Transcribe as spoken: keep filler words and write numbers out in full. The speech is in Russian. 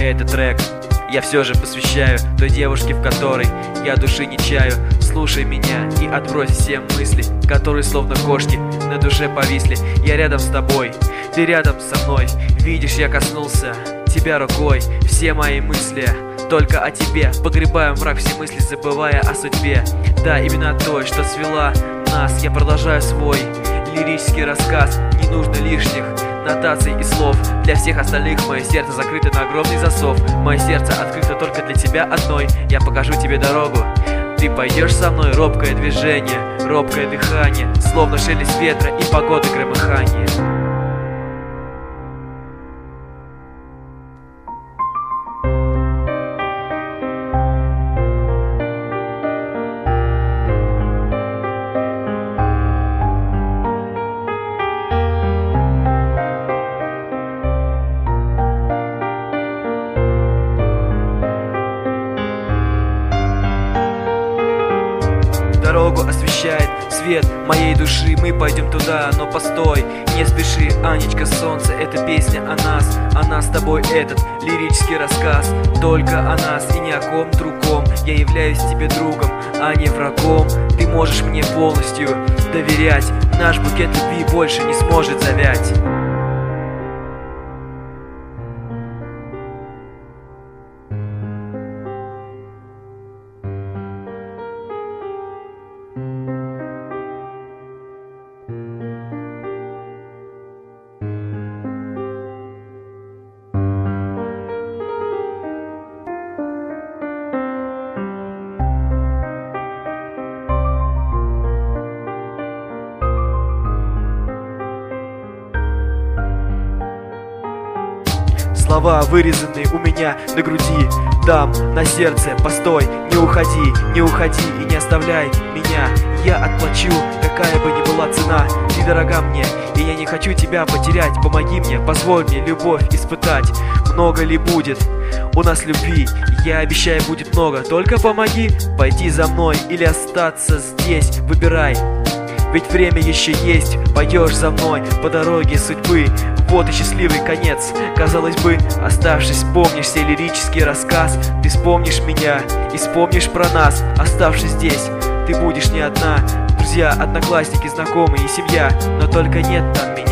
этот трек я все же посвящаю той девушке, в которой я души не чаю. Слушай меня и отбрось все мысли, которые словно кошки на душе повисли. Я рядом с тобой, ты рядом со мной. Видишь, я коснулся тебя рукой. Все мои мысли только о тебе. Погребаем враг все мысли, забывая о судьбе. Да, именно той, что свела нас. Я продолжаю свой лирический рассказ. Не нужно лишних нотаций и слов. Для всех остальных мое сердце закрыто на огромный засов. Мое сердце открыто только для тебя одной. Я покажу тебе дорогу, ты пойдешь со мной. Робкое движение, робкое дыхание, словно шелест ветра и погоды громыхание. Дорогу освещает свет моей души. Мы пойдем туда, но постой, не спеши, Анечка, солнце, это песня о нас. О нас с тобой этот лирический рассказ. Только о нас и ни о ком другом. Я являюсь тебе другом, а не врагом. Ты можешь мне полностью доверять. Наш букет любви больше не сможет завять. Слова вырезаны у меня на груди, там, на сердце, постой, не уходи, не уходи и не оставляй меня. Я отплачу, какая бы ни была цена. Ты дорога мне, и я не хочу тебя потерять. Помоги мне, позволь мне любовь испытать. Много ли будет у нас любви? Я обещаю, будет много. Только помоги пойти за мной или остаться здесь. Выбирай, ведь время еще есть. Пойдешь за мной по дороге судьбы. Вот и счастливый конец. Казалось бы, оставшись, помнишь сей лирический рассказ. Ты вспомнишь меня и вспомнишь про нас. Оставшись здесь, ты будешь не одна. Друзья, одноклассники, знакомые и семья, но только нет там меня.